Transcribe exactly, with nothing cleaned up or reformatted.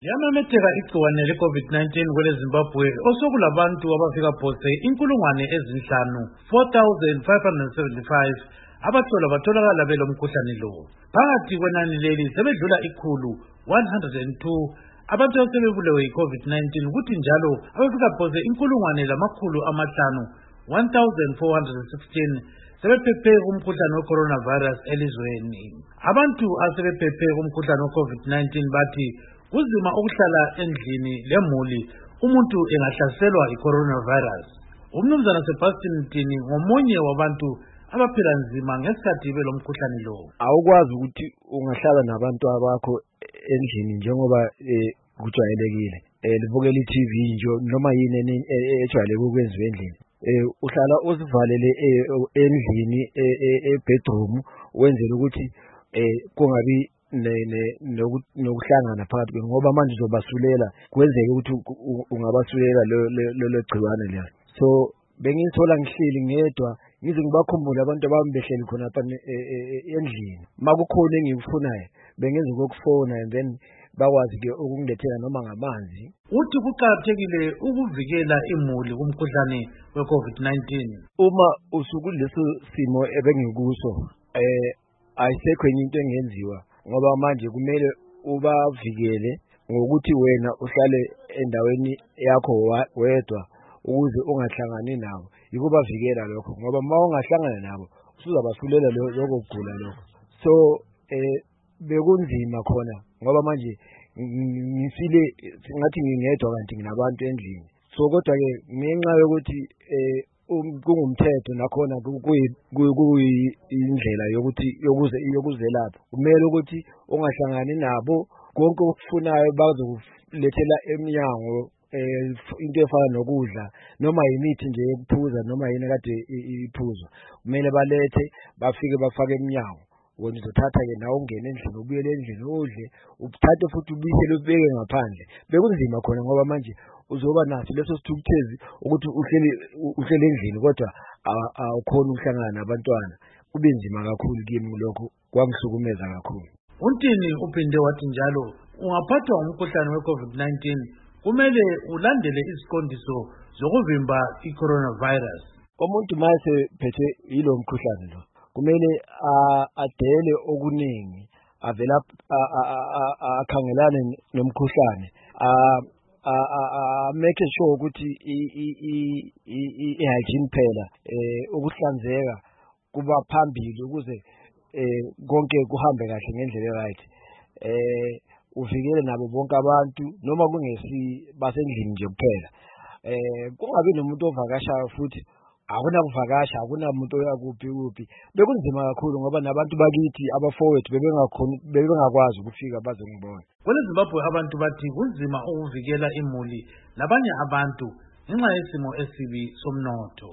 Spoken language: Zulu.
Yamemetheka igciwane le-COVID nineteen kwele Zimbabwe osokulabantu abafika phose inkulungwane ezinhlanu four thousand five hundred seventy-five abahlolwa batholakala belomkhuhlane lo. Phakathi kwenani leli sebedlula ikhulu one hundred two abantu asebebulewe yi-COVID nineteen kuthi njalo abafika phose inkulungwane lamakhulu amahlanu one thousand four hundred sixteen sebephephe kumkhuhlane we-coronavirus elizweni. Abantu asebephephe kumkhuhlane we-COVID nineteen bathi uzima ukuhlala endlini lemuli umuntu engahlaselwa i-coronavirus. Umnumzana Sebastian Mtini ngomunye wabantu abaphila nzima ngesikhathi belomkhuhlane lo. Awukwazi ukuthi ungahlala nabantu abakho endlini njengoba kujwayelekile. Libukela i-T V nje noma yini ejwayeleke ukwenziwa endlini. Eh uhlala usivalele endlini e-bedroom wenzela ukuthi eh kungabi nokuhlangana phakathi ngoba manje uzobasulela kwenzeke ukuthi ungabasulela lo legciwane le. So bengithola ngihleli ngedwa ngize ngibakhumbule abantu abami behleli khona lapha endlini. Makukhona engikufunayo bengenza ukufona and then bakwazi ke ukungilethela noma ngamanzi. Uthi kuqakathekile ukuvikela imuli kumkhuhlane we-COVID nineteen. Uma usukuleso simo ebengikuso eh ayisekho enye into engenziwa ngoba manje kumele ubavikele ngokuthi wena uhlale endaweni yakho wedwa ukuze ungahlangani nabo. Yikubavikela lokho ngoba uma ungahlangana nabo usuzabasulela lokho kugula lokho. So eh bekunzima khona ngoba manje ngifile ngathi ngingedwa kanti nginabantu endlini. So kodwa ke ngenxa yokuthi eh kungumthetho nakhona kuyindlela yokuthi yokuze yokuzelapha kumele ukuthi ungahlangani nabo konke okufunayo bazokulethela eminyango into efana nokudla noma imithi nje yokuphuza noma yini kade iphuzwa kumele balethe bafike bafake eminyango. Wena uzothatha ke nawe ungene endlini ubuyele endlini udle uthathe futhi ubuyele ubeke ngaphandle. Bekunzima khona ngoba manje uzoba naso leso sithukuthezi ukuthi uhleli uhleli endlini kodwa awukhona ukuhlangana nabantwana. Kube nzima kakhulu kimi lokho kwangihlukumeza kakhulu. Untini uphinde wathi njalo ungaphathwa umkhuhlane we-COVID nineteen kumele ulandele iziqondiso zokuvimba i-coronavirus. Umuntu mase phethe yilo mkhuhlane lo kumele adele okuningi avela akhangelane nomkhuhlane a make sure ukuthi i-hygiene phela ukuhlanzeka kuba phambili ukuze konke kuhambe kahle ngendlela right. Eh uvikele nabo bonke abantu noma kungesi basendlini nje kuphela. Eh kungabi nomuntu ovakashayo futhi akuna kuvakasha akuna umuntu oyakuphi kuphi. Bekunzima kakhulu ngoba nabantu bakithi abafowethu bebengakhona bebengakwazi ukufika bazongibona. Kwele Zimbabwe abantu bathi kunzima ukuvikela imuli labanye abantu ngenxa yesimo esibi somnotho.